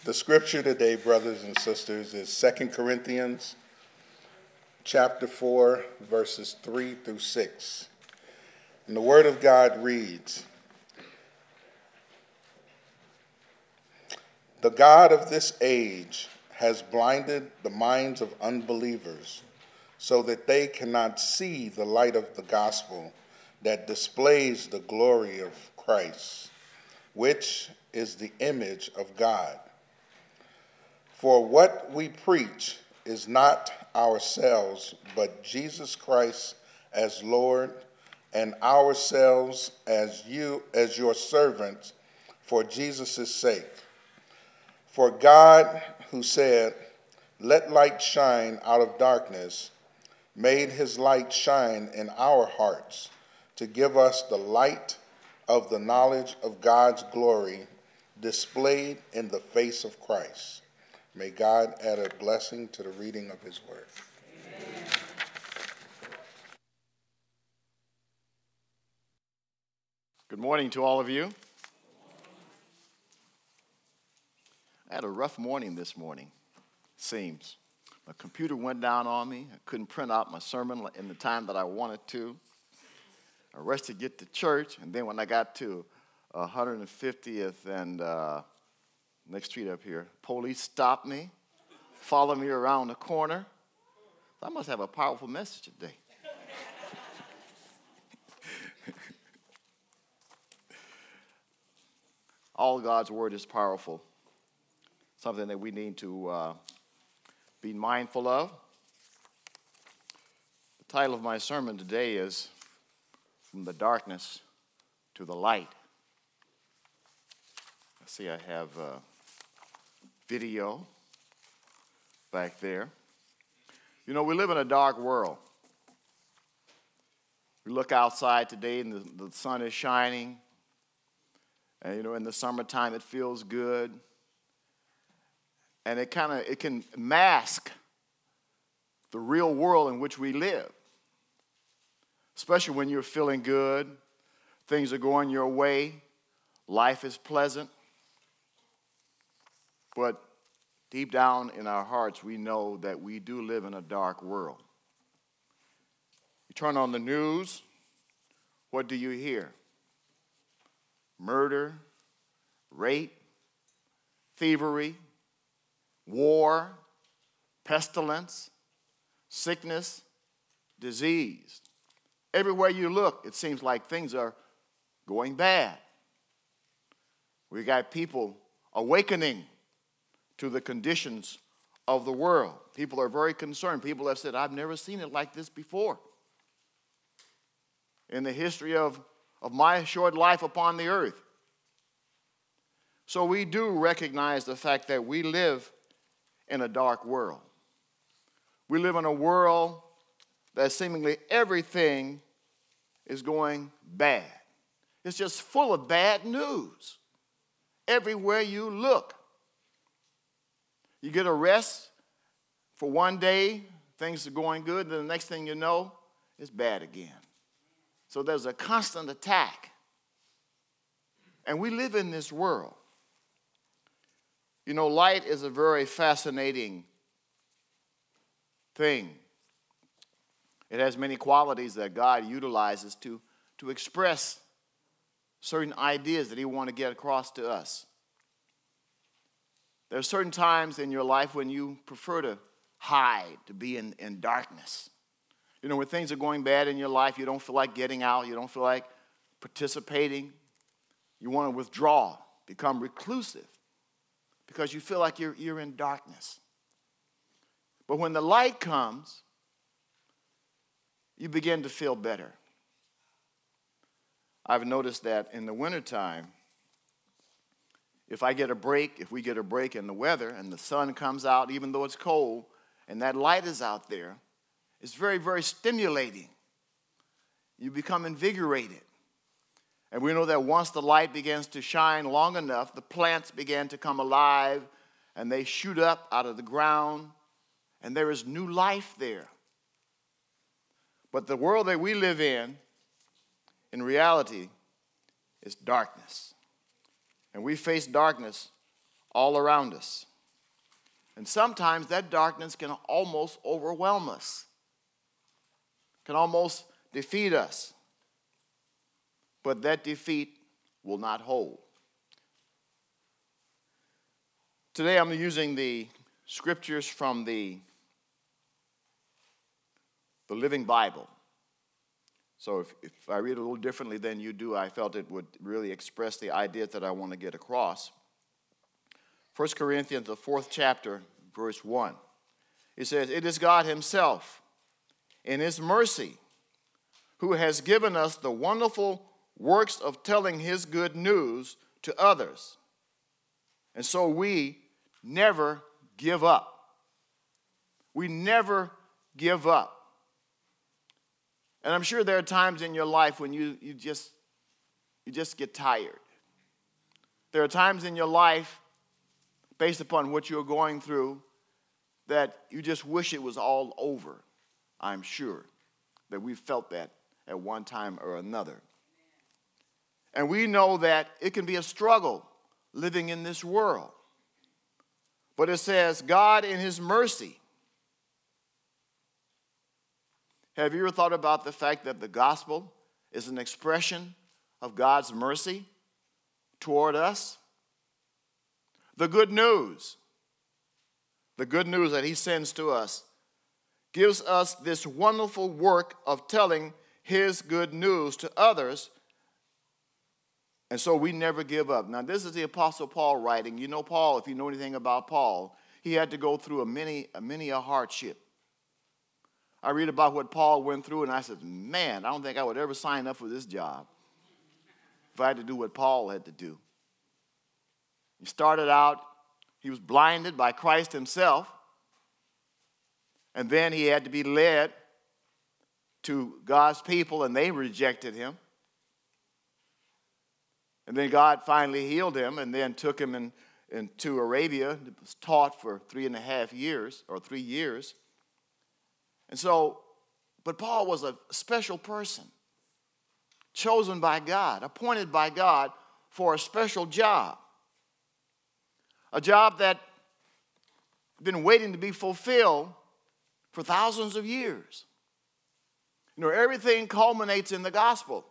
The scripture today, brothers and sisters, is 2 Corinthians chapter 4, verses 3 through 6. And the word of God reads, "The God of this age has blinded the minds of unbelievers so that they cannot see the light of the gospel that displays the glory of Christ, which is the image of God. For what we preach is not ourselves, but Jesus Christ as Lord, and ourselves as your servants for Jesus' sake. For God, who said, 'Let light shine out of darkness,' made his light shine in our hearts to give us the light of the knowledge of God's glory displayed in the face of Christ." May God add a blessing to the reading of his word. Amen. Good morning to all of you. I had a rough morning this morning, it seems. My computer went down on me. I couldn't print out my sermon in the time that I wanted to. I rushed to get to church, and then when I got to 150th and next street up here, police stopped me, followed me around the corner. I must have a powerful message today. All God's word is powerful, something that we need to be mindful of. The title of my sermon today is "From the Darkness to the Light." I see I have video back there. You know, we live in a dark world. We look outside today and the sun is shining. And, you know, in the summertime it feels good. And it can mask the real world in which we live. Especially when you're feeling good, things are going your way, life is pleasant. But deep down in our hearts, we know that we do live in a dark world. You turn on the news, what do you hear? Murder, rape, thievery, war, pestilence, sickness, disease. Everywhere you look, it seems like things are going bad. We got people awakening to the conditions of the world. People are very concerned. People have said, "I've never seen it like this before in the history of my short life upon the earth." So we do recognize the fact that we live in a dark world. We live in a world that seemingly everything is going bad. It's just full of bad news. Everywhere you look. You get arrested for one day, things are going good, and then the next thing you know, it's bad again. So there's a constant attack. And we live in this world. You know, light is a very fascinating thing. It has many qualities that God utilizes to express certain ideas that he wants to get across to us. There are certain times in your life when you prefer to hide, to be in darkness. You know, when things are going bad in your life, you don't feel like getting out, you don't feel like participating. You want to withdraw, become reclusive, because you feel like you're in darkness. But when the light comes, you begin to feel better. I've noticed that in the wintertime, if we get a break in the weather and the sun comes out, even though it's cold, and that light is out there, it's very, very stimulating. You become invigorated. And we know that once the light begins to shine long enough, the plants begin to come alive, and they shoot up out of the ground, and there is new life there. But the world that we live in reality, is darkness. And we face darkness all around us. And sometimes that darkness can almost overwhelm us, can almost defeat us. But that defeat will not hold. Today I'm using the scriptures from the Living Bible. So if I read it a little differently than you do, I felt it would really express the ideas that I want to get across. 1 Corinthians, the 4th chapter, verse 1. It says, "It is God himself, in his mercy, who has given us the wonderful works of telling his good news to others. And so we never give up." We never give up. And I'm sure there are times in your life when you just get tired. There are times in your life, based upon what you're going through, that you just wish it was all over. I'm sure that we felt that at one time or another. And we know that it can be a struggle living in this world. But it says, God in his mercy. Have you ever thought about the fact that the gospel is an expression of God's mercy toward us? The good news that he sends to us, gives us this wonderful work of telling his good news to others. And so we never give up. Now, this is the Apostle Paul writing. You know Paul, if you know anything about Paul, he had to go through many a hardship. I read about what Paul went through, and I said, man, I don't think I would ever sign up for this job if I had to do what Paul had to do. He started out, he was blinded by Christ himself, and then he had to be led to God's people, and they rejected him. And then God finally healed him and then took him into Arabia. He was taught for 3.5 years, or 3 years. And so, but Paul was a special person, chosen by God, appointed by God for a special job. A job that had been waiting to be fulfilled for thousands of years. You know, everything culminates in the gospel.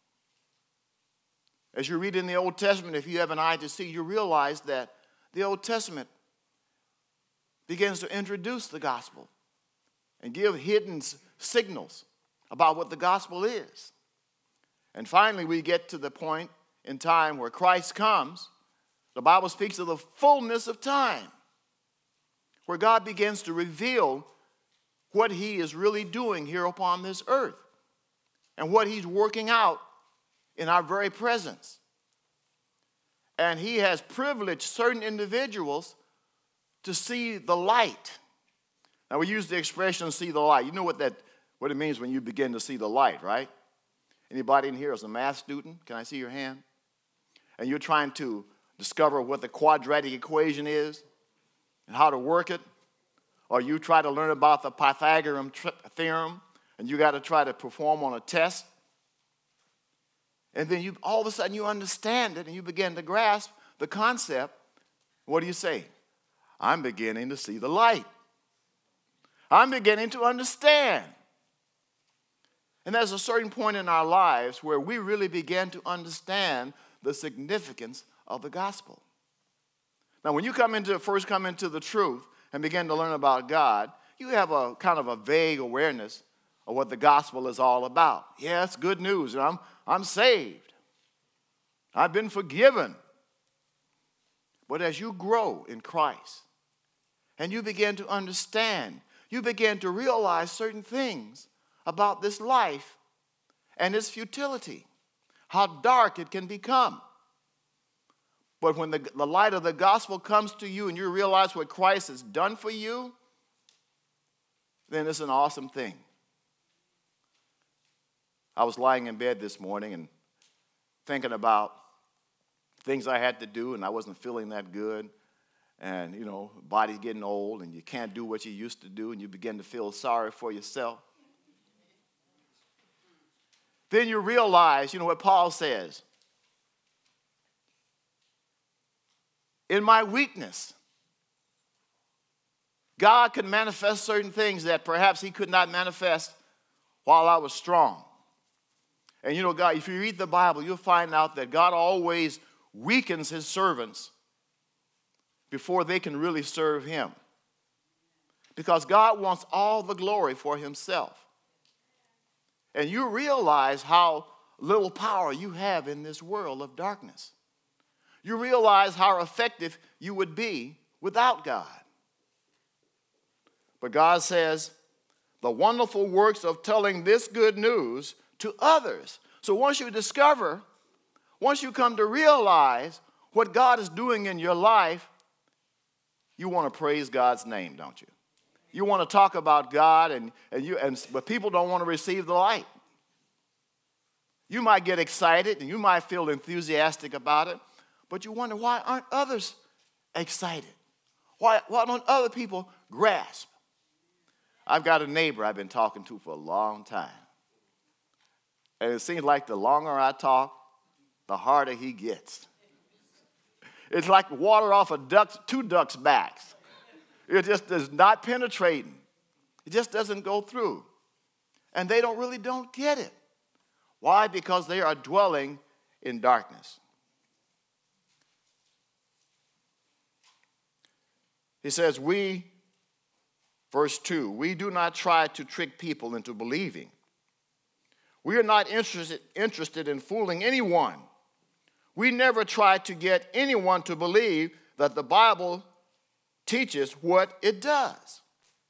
As you read in the Old Testament, if you have an eye to see, you realize that the Old Testament begins to introduce the gospel and give hidden signals about what the gospel is. And finally, we get to the point in time where Christ comes. The Bible speaks of the fullness of time, where God begins to reveal what he is really doing here upon this earth and what he's working out in our very presence. And he has privileged certain individuals to see the light. Now, we use the expression see the light. You know what it means when you begin to see the light, right? Anybody in here is a math student? Can I see your hand? And you're trying to discover what the quadratic equation is and how to work it. Or you try to learn about the Pythagorean theorem and you got to try to perform on a test. And then all of a sudden you understand it and you begin to grasp the concept. What do you say? I'm beginning to see the light. I'm beginning to understand. And there's a certain point in our lives where we really begin to understand the significance of the gospel. Now, when you first come into the truth and begin to learn about God, you have a kind of a vague awareness of what the gospel is all about. Yeah, it's good news. I'm saved. I've been forgiven. But as you grow in Christ and you begin to understand, you begin to realize certain things about this life and its futility, how dark it can become. But when the light of the gospel comes to you and you realize what Christ has done for you, then it's an awesome thing. I was lying in bed this morning and thinking about things I had to do, and I wasn't feeling that good. And, body's getting old, and you can't do what you used to do, and you begin to feel sorry for yourself. Then you realize, what Paul says. in my weakness. God could manifest certain things that perhaps he could not manifest while I was strong. And you know, God, if you read the Bible, you'll find out that God always weakens his servants before they can really serve him. Because God wants all the glory for himself. And you realize how little power you have in this world of darkness. You realize how effective you would be without God. But God says, the wonderful works of telling this good news to others. So once you discover, once you come to realize what God is doing in your life, you want to praise God's name, don't you? You want to talk about God, but people don't want to receive the light. You might get excited and you might feel enthusiastic about it, but you wonder, why aren't others excited? Why don't other people grasp? I've got a neighbor I've been talking to for a long time. And it seems like the longer I talk, the harder he gets. It's like water off two ducks' backs. It just is not penetrating. It just doesn't go through. And they don't get it. Why? Because they are dwelling in darkness. He says, verse 2, we do not try to trick people into believing. We are not interested in fooling anyone. We never try to get anyone to believe that the Bible teaches what it does.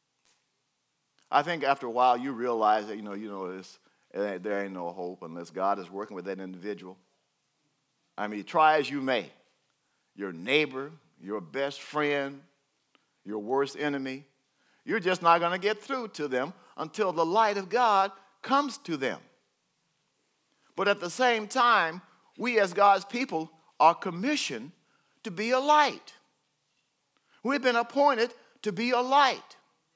I think after a while you realize that, there ain't no hope unless God is working with that individual. I mean, try as you may. Your neighbor, your best friend, your worst enemy, you're just not going to get through to them until the light of God comes to them. But at the same time, we as God's people are commissioned to be a light. We've been appointed to be a light,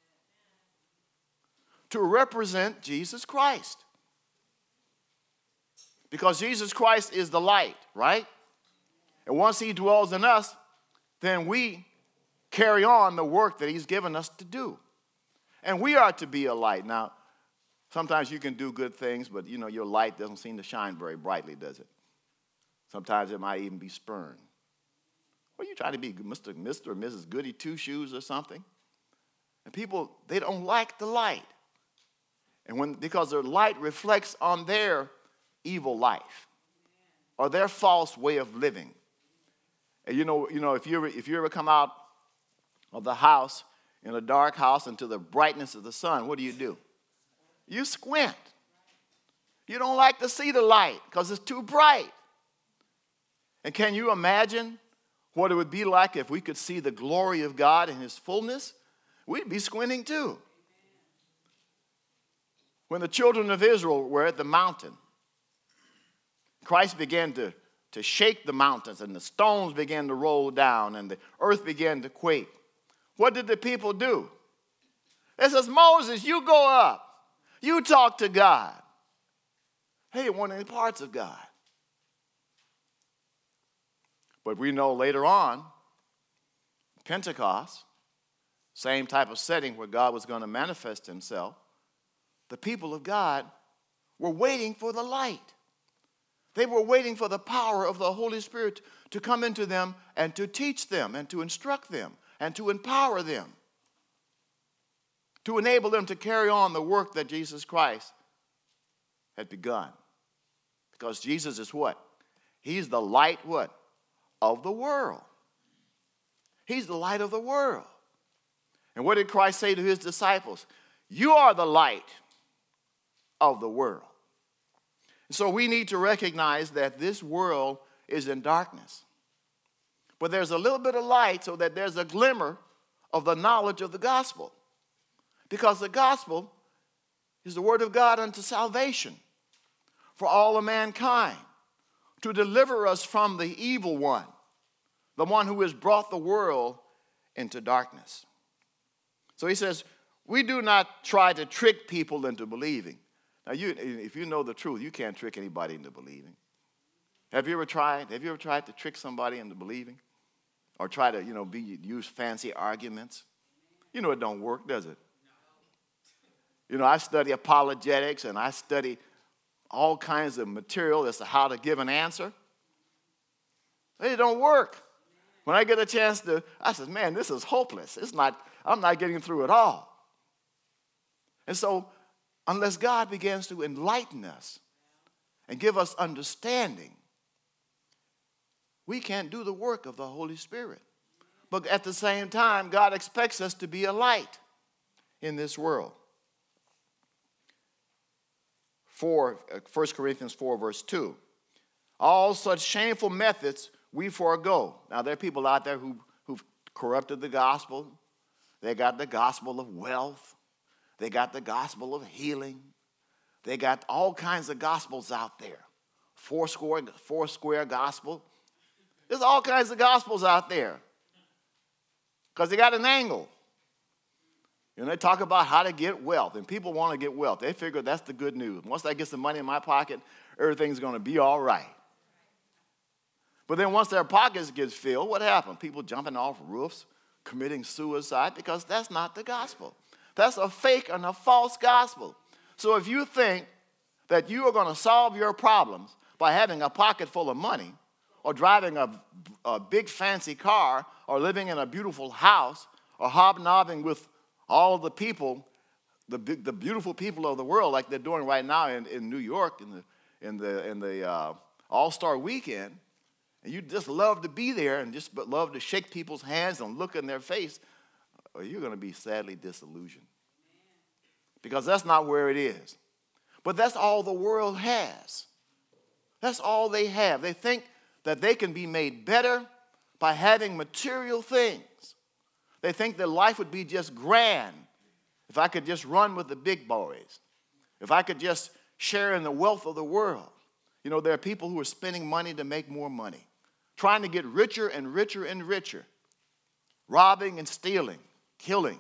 to represent Jesus Christ. Because Jesus Christ is the light, right? And once he dwells in us, then we carry on the work that he's given us to do. And we are to be a light. Now, sometimes you can do good things, but your light doesn't seem to shine very brightly, does it? Sometimes it might even be spurned. Well, you try to be Mr. or Mrs. Goody Two-Shoes or something. And people, they don't like the light. And because their light reflects on their evil life or their false way of living. And if you ever come out of the house in a dark house into the brightness of the sun, what do? You squint. You don't like to see the light because it's too bright. And can you imagine what it would be like if we could see the glory of God in his fullness? We'd be squinting too. When the children of Israel were at the mountain, Christ began to shake the mountains, and the stones began to roll down, and the earth began to quake. What did the people do? They says, Moses, you go up. You talk to God. They didn't want any parts of God. But we know later on, Pentecost, same type of setting where God was going to manifest himself, the people of God were waiting for the light. They were waiting for the power of the Holy Spirit to come into them and to teach them and to instruct them and to empower them, to enable them to carry on the work that Jesus Christ had begun. Because Jesus is what? He's the light, what? Of the world. He's the light of the world. And what did Christ say to his disciples? You are the light of the world. So we need to recognize that this world is in darkness. But there's a little bit of light so that there's a glimmer of the knowledge of the gospel. Because the gospel is the word of God unto salvation for all of mankind, to deliver us from the evil one, the one who has brought the world into darkness. So he says, we do not try to trick people into believing. Now, if you know the truth, you can't trick anybody into believing. Have you ever tried to trick somebody into believing? or try to, use fancy arguments. You know it don't work, does it? I study apologetics and I study all kinds of material as to how to give an answer. It don't work. When I get a chance I said, man, this is hopeless. I'm not getting through at all. And so, unless God begins to enlighten us and give us understanding, we can't do the work of the Holy Spirit. But at the same time, God expects us to be a light in this world. 1 Corinthians 4, verse 2. All such shameful methods we forego. Now, there are people out there who've corrupted the gospel. They got the gospel of wealth. They got the gospel of healing. They got all kinds of gospels out there. Foursquare gospel. There's all kinds of gospels out there. Because they got an angle. They talk about how to get wealth. And people want to get wealth. They figure that's the good news. Once I get some money in my pocket, everything's going to be all right. But then once their pockets get filled, what happens? People jumping off roofs, committing suicide, because that's not the gospel. That's a fake and a false gospel. So if you think that you are going to solve your problems by having a pocket full of money, or driving a big fancy car, or living in a beautiful house, or hobnobbing with all of the people, the beautiful people of the world, like they're doing right now in New York in the All-Star Weekend, and you just love to be there and just love to shake people's hands and look in their face, or you're going to be sadly disillusioned. Because that's not where it is. But that's all the world has. That's all they have. They think that they can be made better by having material things. They think that life would be just grand if I could just run with the big boys, if I could just share in the wealth of the world. There are people who are spending money to make more money, trying to get richer and richer and richer, robbing and stealing, killing,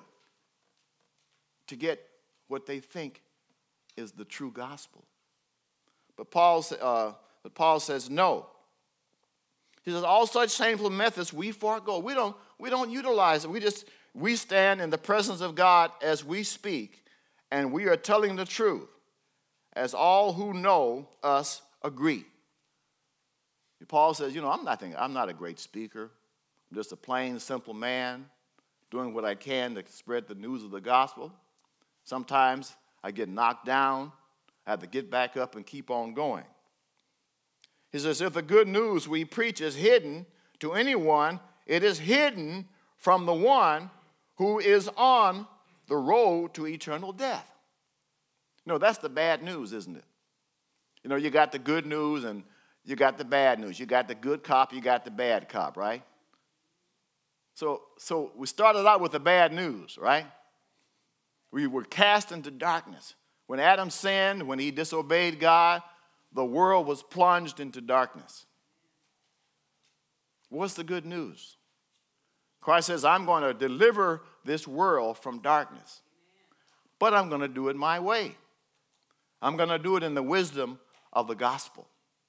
to get what they think is the true gospel. But Paul says no. He says, all such shameful methods we forego. We don't utilize it. We stand in the presence of God as we speak, and we are telling the truth, as all who know us agree. Paul says, I'm not a great speaker. I'm just a plain, simple man doing what I can to spread the news of the gospel. Sometimes I get knocked down. I have to get back up and keep on going. He says, if the good news we preach is hidden to anyone, it is hidden from the one who is on the road to eternal death. That's the bad news, isn't it? You got the good news and you got the bad news. You got the good cop, you got the bad cop, right? So we started out with the bad news, right? We were cast into darkness. When Adam sinned, when he disobeyed God, the world was plunged into darkness. What's the good news? Christ says, I'm going to deliver this world from darkness. But I'm going to do it my way. I'm going to do it in the wisdom of the gospel.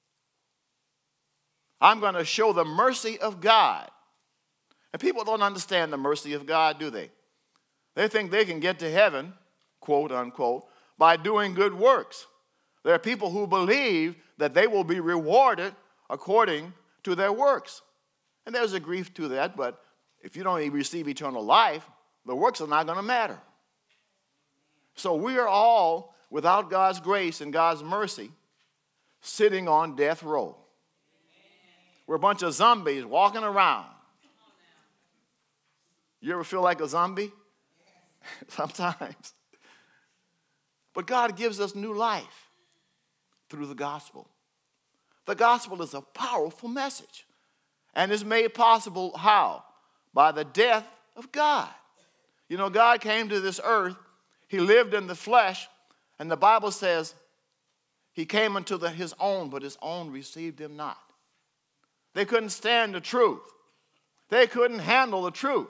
I'm going to show the mercy of God. And people don't understand the mercy of God, do they? They think they can get to heaven, quote unquote, by doing good works. There are people who believe that they will be rewarded according to their works. And there's a grief to that, but if you don't receive eternal life, the works are not going to matter. So we are all, without God's grace and God's mercy, sitting on death row. We're a bunch of zombies walking around. You ever feel like a zombie? Sometimes. But God gives us new life through the gospel. The gospel is a powerful message. And it's made possible how? By the death of God. God came to this earth. He lived in the flesh. And the Bible says he came unto his own, but his own received him not. They couldn't stand the truth. They couldn't handle the truth.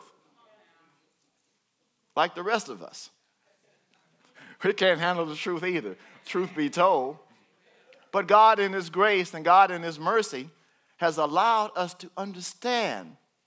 Like the rest of us. We can't handle the truth either, truth be told. But God in his grace and God in his mercy has allowed us to understand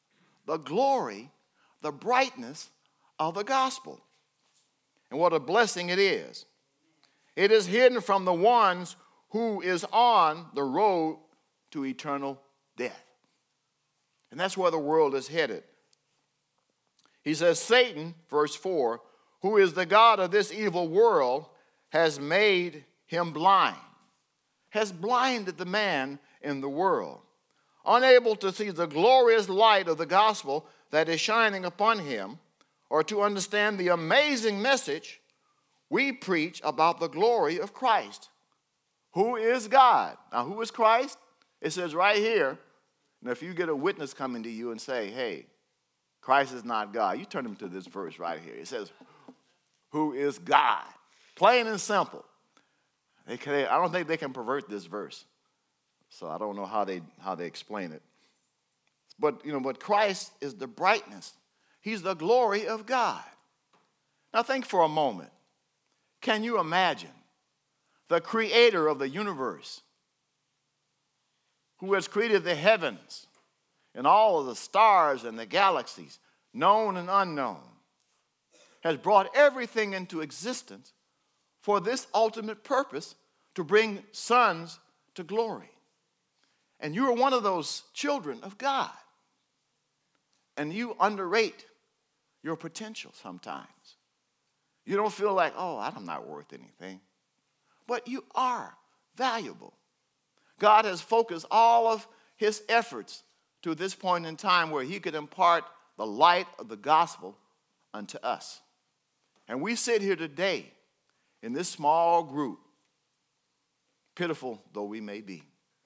the glory, the brightness of the gospel. And what a blessing it is. It is hidden from the ones who is on the road to eternal death. And that's where the world is headed. He says, Satan, verse 4, who is the god of this evil world, has made him blind, has blinded the man in the world, unable to see the glorious light of the gospel that is shining upon him, or to understand the amazing message we preach about the glory of Christ, who is God. Now, who is Christ? It says right here, and if you get a witness coming to you and say, hey, Christ is not God, you turn them to this verse right here. It says, who is God? Plain and simple. I don't think they can pervert this verse. So I don't know how they explain it. But Christ is the brightness. He's the glory of God. Now think for a moment. Can you imagine the creator of the universe, who has created the heavens and all of the stars and the galaxies, known and unknown, has brought everything into existence for this ultimate purpose, to bring sons to glory. And you are one of those children of God. And you underrate your potential sometimes. You don't feel like, oh, I'm not worth anything. But you are valuable. God has focused all of his efforts to this point in time where he could impart the light of the gospel unto us. And we sit here today in this small group, pitiful though we may be.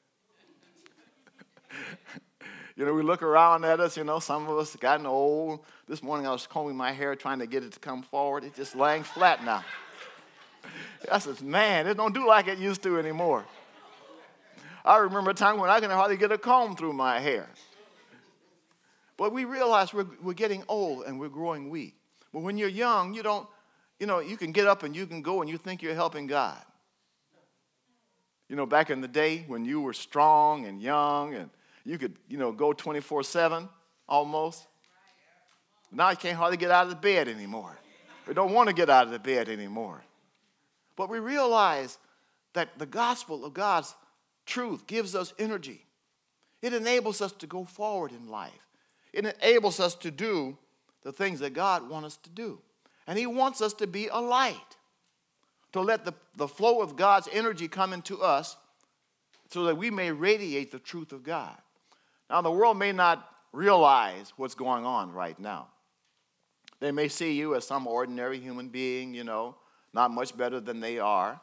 We look around at us, some of us have gotten old. This morning I was combing my hair trying to get it to come forward. It's just laying flat now. I said, man, it don't do like it used to anymore. I remember a time when I could hardly get a comb through my hair. But we realize we're getting old and we're growing weak. But when you're young, you can get up and you can go and you think you're helping God. Back in the day when you were strong and young and you could, go 24/7 almost. Now you can't hardly get out of the bed anymore. We don't want to get out of the bed anymore. But we realize that the gospel of God's truth gives us energy. It enables us to go forward in life. It enables us to do the things that God wants us to do. And he wants us to be a light, to let the flow of God's energy come into us so that we may radiate the truth of God. Now, the world may not realize what's going on right now. They may see you as some ordinary human being, not much better than they are.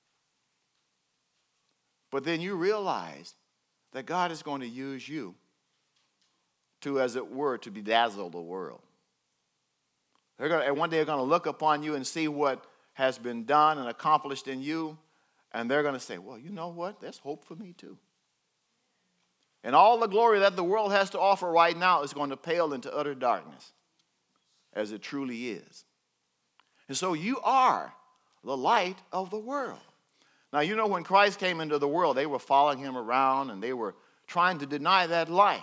But then you realize that God is going to use you to, as it were, to bedazzle the world. And one day they're going to look upon you and see what has been done and accomplished in you, and they're going to say, well, you know what? There's hope for me too. And all the glory that the world has to offer right now is going to pale into utter darkness, as it truly is. And so you are the light of the world. Now, when Christ came into the world, they were following him around and they were trying to deny that light.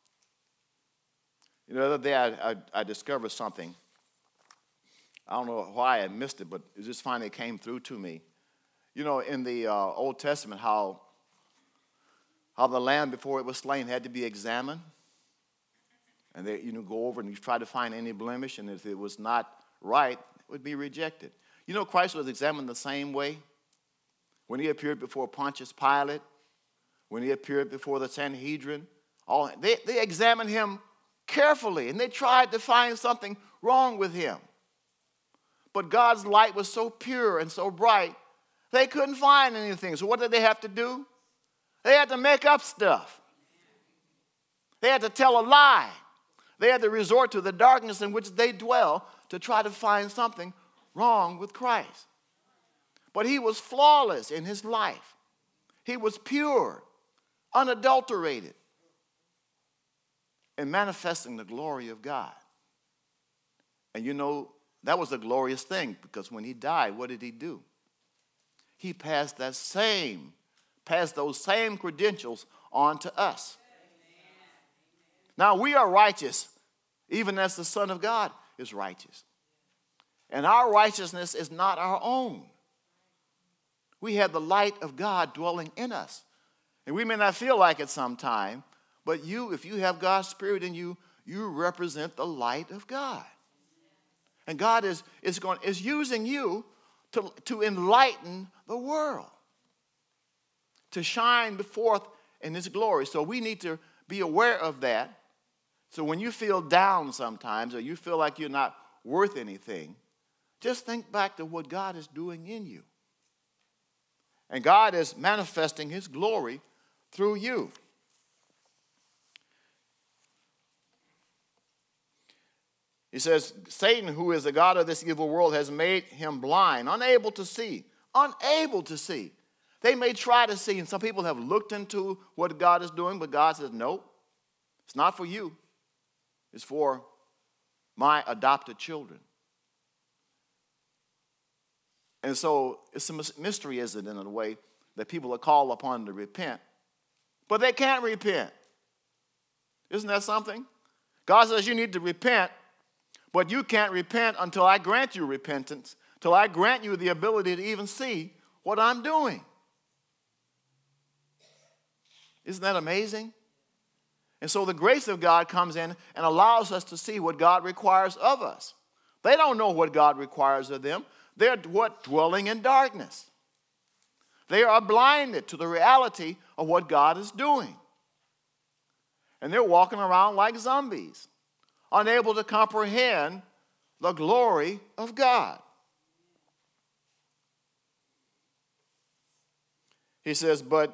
The other day I discovered something. I don't know why I missed it, but it just finally came through to me. In the Old Testament, how the lamb before it was slain had to be examined. And they go over and you try to find any blemish, and if it was not right, it would be rejected. Christ was examined the same way. When he appeared before Pontius Pilate, when he appeared before the Sanhedrin, they examined him carefully, and they tried to find something wrong with him. But God's light was so pure and so bright, they couldn't find anything. So what did they have to do? They had to make up stuff. They had to tell a lie. They had to resort to the darkness in which they dwell to try to find something wrong with Christ. But he was flawless in his life. He was pure, unadulterated, and manifesting the glory of God. And that was a glorious thing, because when he died, what did he do? He passed those same credentials on to us. Now, we are righteous even as the Son of God is righteous. And our righteousness is not our own. We have the light of God dwelling in us. And we may not feel like it sometime, but if you have God's Spirit in you, you represent the light of God. And God is using you to enlighten the world, to shine forth in His glory. So we need to be aware of that. So when you feel down sometimes, or you feel like you're not worth anything, just think back to what God is doing in you. And God is manifesting His glory through you. He says, Satan, who is the god of this evil world, has made him blind, unable to see. Unable to see. They may try to see, and some people have looked into what God is doing, but God says, no, it's not for you. It's for my adopted children. And so it's a mystery, isn't it, in a way, that people are called upon to repent, but they can't repent. Isn't that something? God says you need to repent, but you can't repent until I grant you repentance, till I grant you the ability to even see what I'm doing. Isn't that amazing? And so the grace of God comes in and allows us to see what God requires of us. They don't know what God requires of them. They're dwelling in darkness. They are blinded to the reality of what God is doing. And they're walking around like zombies, unable to comprehend the glory of God. He says, the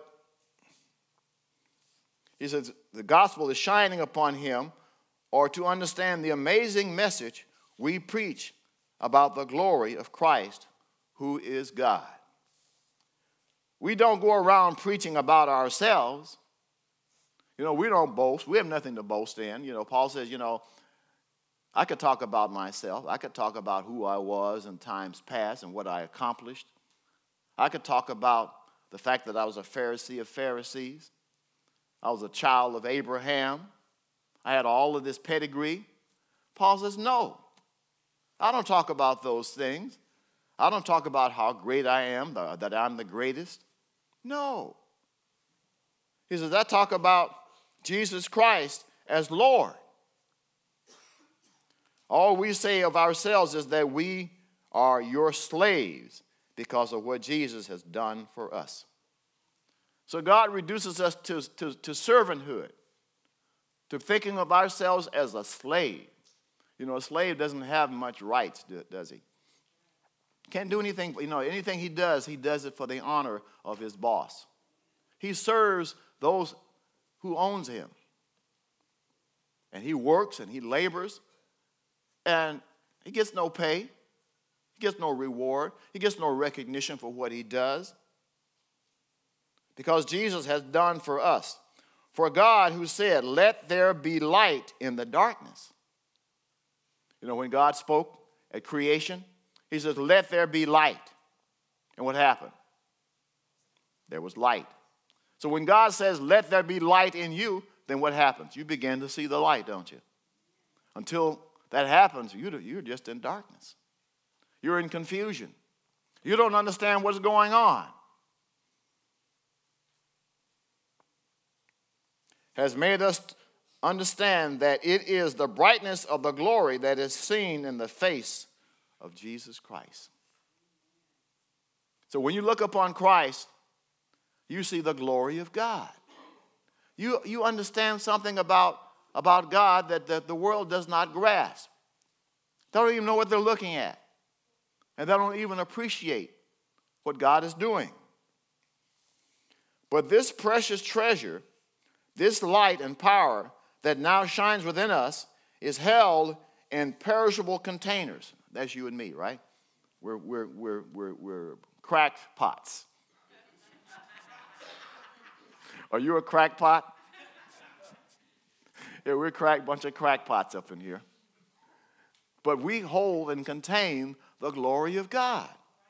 gospel is shining upon him, or to understand the amazing message we preach about the glory of Christ, who is God. We don't go around preaching about ourselves. We don't boast. We have nothing to boast in. Paul says, I could talk about myself. I could talk about who I was in times past and what I accomplished. I could talk about the fact that I was a Pharisee of Pharisees. I was a child of Abraham. I had all of this pedigree. Paul says, no, I don't talk about those things. I don't talk about how great I am, that I'm the greatest. No. He says, I talk about Jesus Christ as Lord. All we say of ourselves is that we are your slaves because of what Jesus has done for us. So God reduces us to servanthood, to thinking of ourselves as a slave. A slave doesn't have much rights, does he? Can't do anything. Anything he does it for the honor of his boss. He serves those who owns him. And he works and he labors, and he gets no pay. He gets no reward. He gets no recognition for what he does. Because Jesus has done for us. For God, who said, let there be light in the darkness. When God spoke at creation, he says, let there be light. And what happened? There was light. So when God says, let there be light in you, then what happens? You begin to see the light, don't you? Until that happens, you're just in darkness. You're in confusion. You don't understand what's going on. Has made us understand that it is the brightness of the glory that is seen in the face of Jesus Christ. So when you look upon Christ, you see the glory of God. You understand something about God that the world does not grasp. They don't even know what they're looking at. And they don't even appreciate what God is doing. But this precious treasure, this light and power that now shines within us, is held in perishable containers. That's you and me, right? We're cracked pots. Are you a crackpot? Yeah, we're a bunch of crackpots up in here. But we hold and contain the glory of God.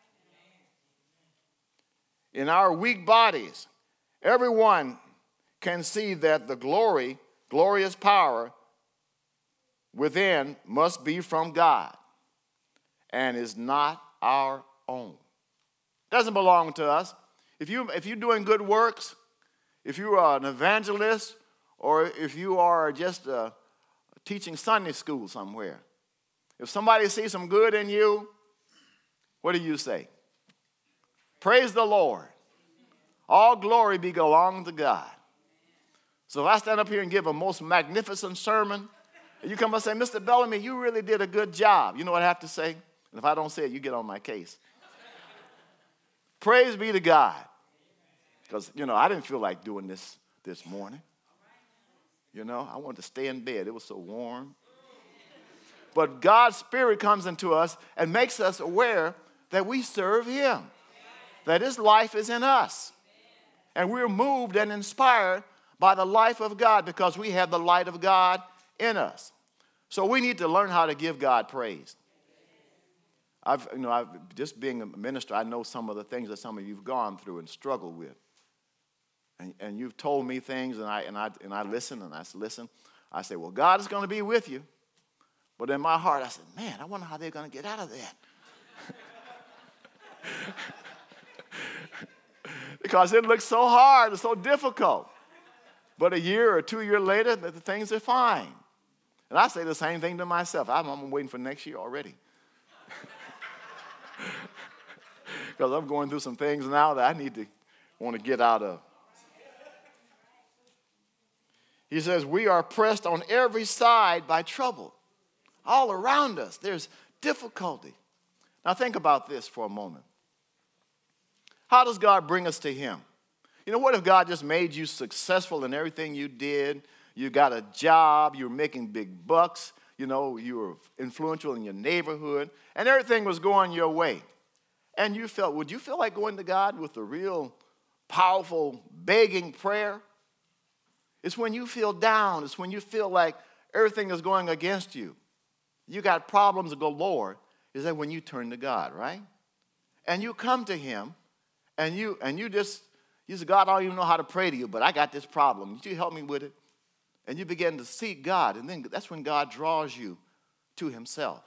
In our weak bodies, everyone can see that the glorious power within must be from God and is not our own. Doesn't belong to us. If you're doing good works, if you are an evangelist, or if you are just teaching Sunday school somewhere, if somebody sees some good in you, what do you say? Praise the Lord. All glory belongs to God. So if I stand up here and give a most magnificent sermon, and you come and say, Mr. Bellamy, you really did a good job. You know what I have to say? And if I don't say it, you get on my case. Praise be to God. Because, I didn't feel like doing this morning. I wanted to stay in bed. It was so warm. But God's Spirit comes into us and makes us aware that we serve Him, that His life is in us. And we're moved and inspired by the life of God because we have the light of God in us. So we need to learn how to give God praise. I've just being a minister, I know some of the things that some of you've gone through and struggled with. And you've told me things, and I listen, and I listen. I say, well, God is going to be with you. But in my heart, I said, man, I wonder how they're going to get out of that. Because it looks so hard and so difficult. But a year or 2 years later, the things are fine. And I say the same thing to myself. I'm waiting for next year already. Because I'm going through some things now that I want to get out of. He says, we are pressed on every side by trouble. All around us, there's difficulty. Now think about this for a moment. How does God bring us to Him? What if God just made you successful in everything you did? You got a job, you were making big bucks, you were influential in your neighborhood, and everything was going your way. And would you feel like going to God with a real powerful begging prayer? It's when you feel down. It's when you feel like everything is going against you. You got problems galore. Is that when you turn to God, right? And you come to Him, and you say, God, I don't even know how to pray to you, but I got this problem. Would you help me with it? And you begin to seek God, and then that's when God draws you to Himself.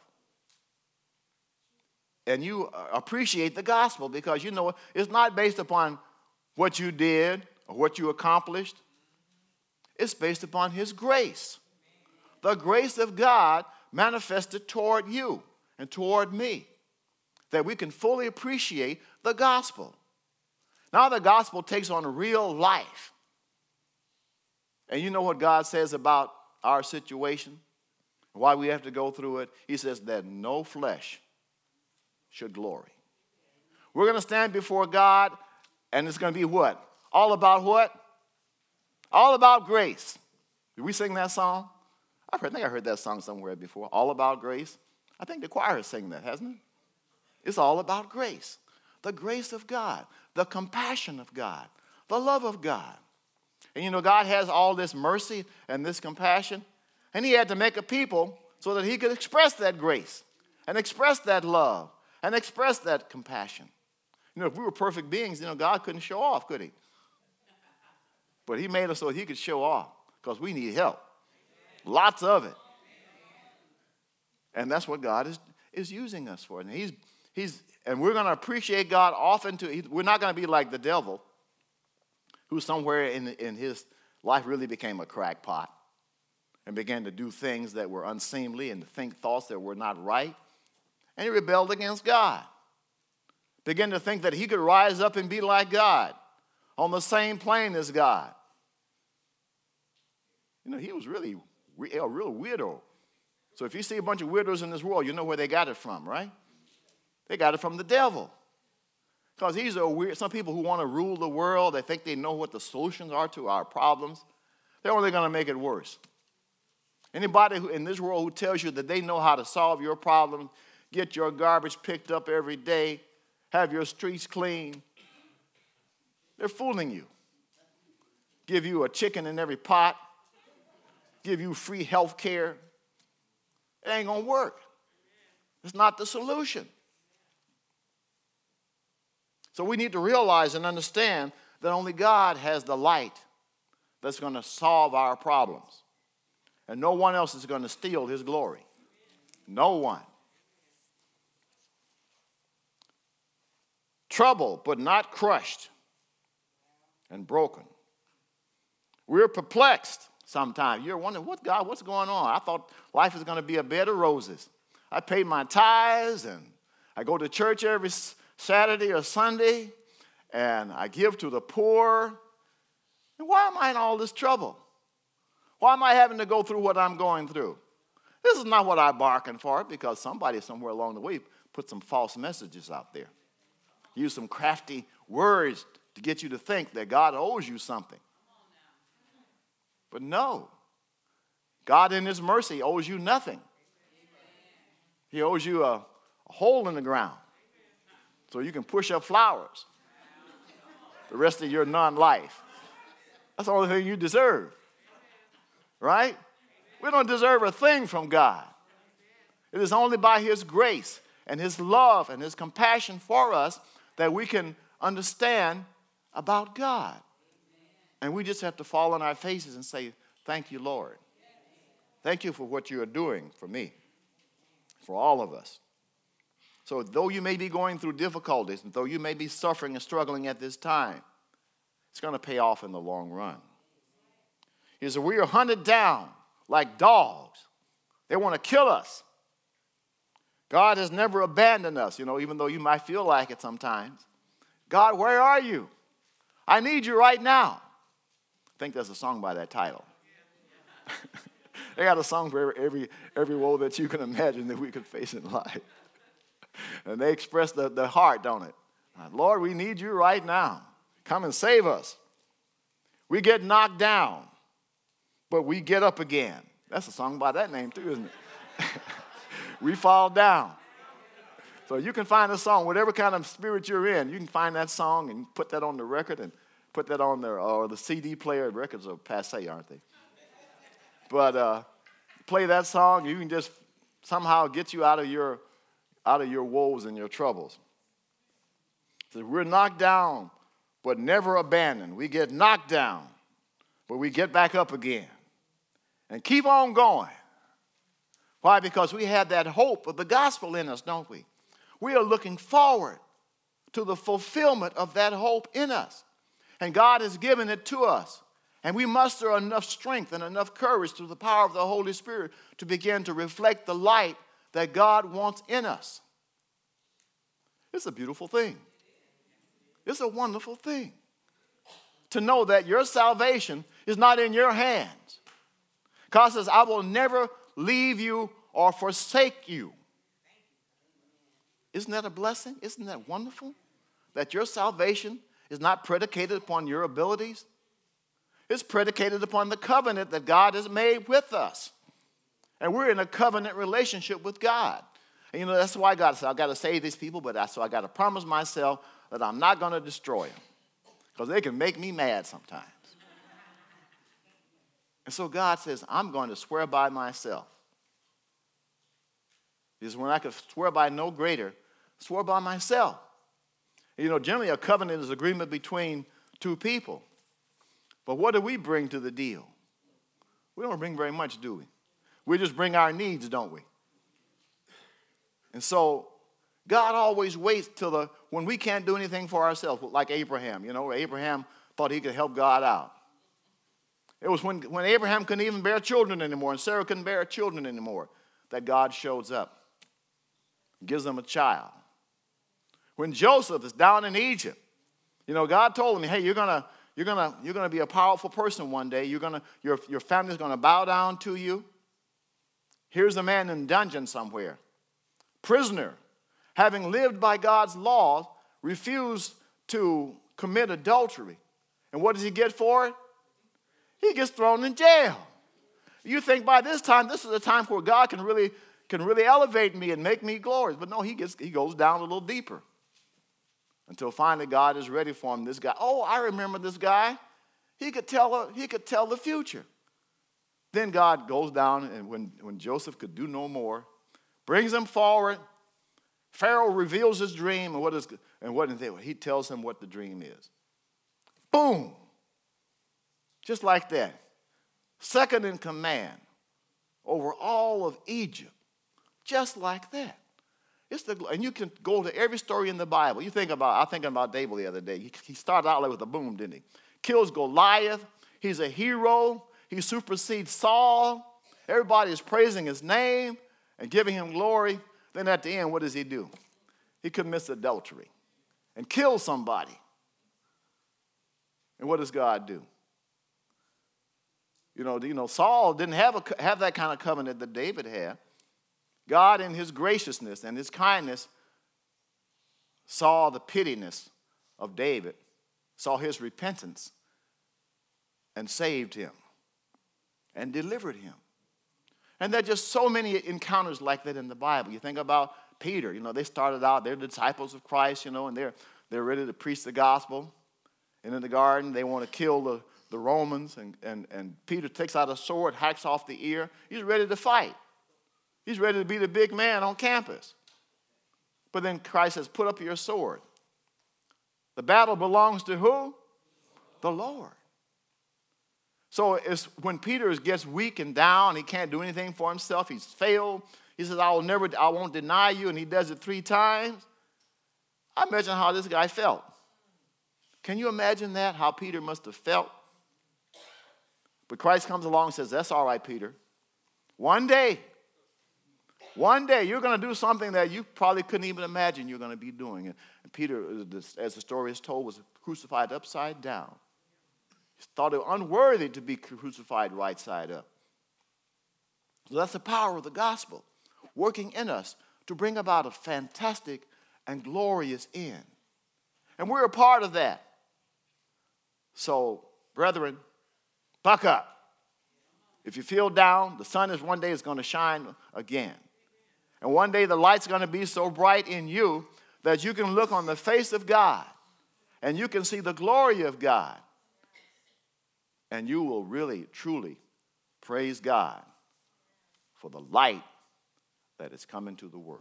And you appreciate the gospel because it's not based upon what you did or what you accomplished. It's based upon His grace. The grace of God manifested toward you and toward me, that we can fully appreciate the gospel. Now the gospel takes on a real life. And you know what God says about our situation? Why we have to go through it? He says that no flesh should glory. We're going to stand before God, and it's going to be what? All about what? All about grace. Did we sing that song? I think I heard that song somewhere before. All about grace. I think the choir is singing that, hasn't it? It's all about grace. The grace of God. The compassion of God. The love of God. And God has all this mercy and this compassion. And He had to make a people so that He could express that grace. And express that love. And express that compassion. If we were perfect beings, God couldn't show off, could He? But He made us so He could show off because we need help. Lots of it. And that's what God is using us for. And and we're going to appreciate God often too. We're not going to be like the devil, who somewhere in his life really became a crackpot and began to do things that were unseemly and to think thoughts that were not right. And he rebelled against God. Began to think that he could rise up and be like God, on the same plane as God. He was really a real weirdo. So if you see a bunch of weirdos in this world, you know where they got it from, right? They got it from the devil. Because these are weird. Some people who want to rule the world, they think they know what the solutions are to our problems. They're only going to make it worse. Anybody in this world who tells you that they know how to solve your problem, get your garbage picked up every day, have your streets clean, they're fooling you. Give you a chicken in every pot, give you free health care. It ain't going to work. It's not the solution. So we need to realize and understand that only God has the light that's going to solve our problems. And no one else is going to steal his glory. No one. Troubled, but not crushed and broken. We're perplexed sometimes. You're wondering, what's going on? I thought life was going to be a bed of roses. I pay my tithes, and I go to church every Saturday or Sunday, and I give to the poor. And why am I in all this trouble? Why am I having to go through what I'm going through? This is not what I bargained for, because somebody somewhere along the way put some false messages out there. Use some crafty words to get you to think that God owes you something. But no, God in his mercy owes you nothing. He owes you a hole in the ground so you can push up flowers the rest of your non-life. That's the only thing you deserve, right? We don't deserve a thing from God. It is only by his grace and his love and his compassion for us that we can understand about God. And we just have to fall on our faces and say, thank you, Lord. Thank you for what you are doing for me, for all of us. So though you may be going through difficulties, and though you may be suffering and struggling at this time, it's going to pay off in the long run. He said, we are hunted down like dogs. They want to kill us. God has never abandoned us, even though you might feel like it sometimes. God, where are you? I need you right now. I think there's a song by that title. They got a song for every woe that you can imagine that we could face in life. And they express the heart, don't it? Lord, we need you right now. Come and save us. We get knocked down, but we get up again. That's a song by that name too, isn't it? We fall down. So you can find a song, whatever kind of spirit you're in, you can find that song and put that on the record and put that on there, or the CD player. Records are passé, aren't they? But play that song, you can just somehow get you out of your woes and your troubles. So we're knocked down, but never abandoned. We get knocked down, but we get back up again and keep on going. Why? Because we have that hope of the gospel in us, don't we? We are looking forward to the fulfillment of that hope in us. And God has given it to us. And we muster enough strength and enough courage through the power of the Holy Spirit to begin to reflect the light that God wants in us. It's a beautiful thing. It's a wonderful thing to know that your salvation is not in your hands. God says, I will never leave you or forsake you. Isn't that a blessing? Isn't that wonderful? That your salvation is not predicated upon your abilities. It's predicated upon the covenant that God has made with us. And we're in a covenant relationship with God. And that's why God said, I've got to save these people, so I got to promise myself that I'm not going to destroy them. Because they can make me mad sometimes. And so God says, I'm going to swear by myself. Because when I could swear by no greater, swear by myself. Generally a covenant is agreement between two people. But what do we bring to the deal? We don't bring very much, do we? We just bring our needs, don't we? And so God always waits till when we can't do anything for ourselves, like Abraham. Abraham thought he could help God out. It was when Abraham couldn't even bear children anymore and Sarah couldn't bear children anymore that God shows up, gives them a child. When Joseph is down in Egypt, God told him, hey, you're gonna be a powerful person one day. Your family's gonna bow down to you. Here's a man in dungeon somewhere, prisoner, having lived by God's law, refused to commit adultery. And what does he get for it? He gets thrown in jail. You think by this time, this is a time where God can really elevate me and make me glorious. But no, he goes down a little deeper. Until finally God is ready for him. This guy, I remember this guy. He could tell the future. Then God goes down, and when Joseph could do no more, brings him forward. Pharaoh reveals his dream, and he tells him what the dream is. Boom! Just like that. Second in command. over all of Egypt, just like that. And you can go to every story in the Bible. I was thinking about David the other day. He started out with a boom, didn't he? Kills Goliath. He's a hero. He supersedes Saul. Everybody is praising his name and giving him glory. Then at the end, what does he do? He commits adultery and kills somebody. And what does God do? Saul didn't have that kind of covenant that David had. God, in his graciousness and his kindness, saw the pittiness of David, saw his repentance, and saved him and delivered him. And there are just so many encounters like that in the Bible. You think about Peter. They started out, they're disciples of Christ, and they're ready to preach the gospel. And in the garden, they want to kill the Romans. And Peter takes out a sword, hacks off the ear. He's ready to fight. He's ready to be the big man on campus. But then Christ says, put up your sword. The battle belongs to who? The Lord. So it's when Peter gets weak and down, he can't do anything for himself. He's failed. He says, I won't deny you. And he does it 3 times. I imagine how this guy felt. Can you imagine that? How Peter must have felt? But Christ comes along and says, that's all right, Peter. One day you're going to do something that you probably couldn't even imagine you're going to be doing. And Peter, as the story is told, was crucified upside down. He thought it unworthy to be crucified right side up. So that's the power of the gospel working in us to bring about a fantastic and glorious end. And we're a part of that. So, brethren, buck up. If you feel down, the sun one day is going to shine again. And one day the light's going to be so bright in you that you can look on the face of God and you can see the glory of God. And you will really, truly praise God for the light that is coming to the world.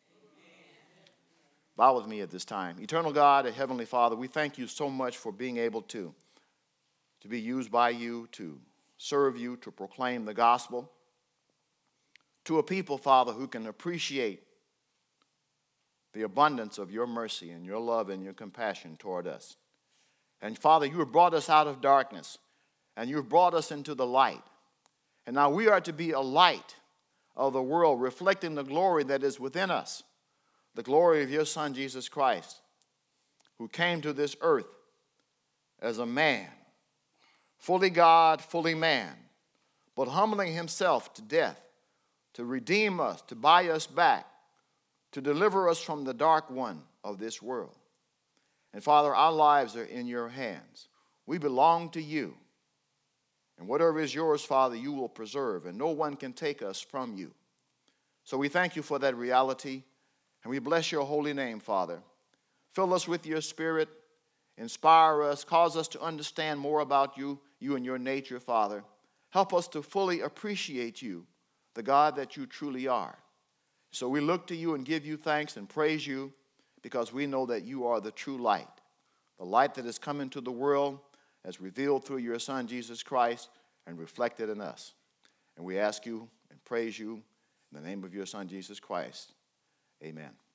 Bow with me at this time. Eternal God and Heavenly Father, we thank you so much for being able to be used by you, to serve you, to proclaim the gospel to a people, Father, who can appreciate the abundance of your mercy and your love and your compassion toward us. And Father, you have brought us out of darkness and you've brought us into the light. And now we are to be a light of the world, reflecting the glory that is within us, the glory of your Son, Jesus Christ, who came to this earth as a man, fully God, fully man, but humbling himself to death, to redeem us, to buy us back, to deliver us from the dark one of this world. And Father, our lives are in your hands. We belong to you. And whatever is yours, Father, you will preserve, and no one can take us from you. So we thank you for that reality, and we bless your holy name, Father. Fill us with your Spirit, inspire us, cause us to understand more about you and your nature, Father. Help us to fully appreciate you, the God that you truly are. So we look to you and give you thanks and praise you because we know that you are the true light, the light that has come into the world as revealed through your Son, Jesus Christ, and reflected in us. And we ask you and praise you in the name of your Son, Jesus Christ. Amen.